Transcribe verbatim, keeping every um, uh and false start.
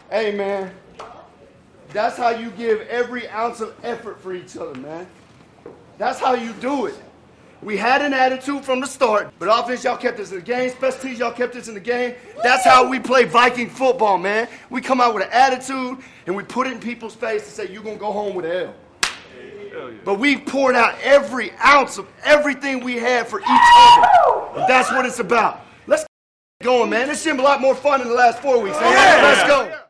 Hey, man. That's how you give every ounce of effort for each other, man. That's how you do it. We had an attitude from the start, but offense, y'all kept us in the game. Special teams, y'all kept us in the game. That's how we play Viking football, man. We come out with an attitude, and we put it in people's face and say, you're going to go home with an L. Yeah. But we poured out every ounce of everything we had for each other. And that's what it's about. Let's get going, man. This shit been a lot more fun than the last four weeks. Man. Let's go.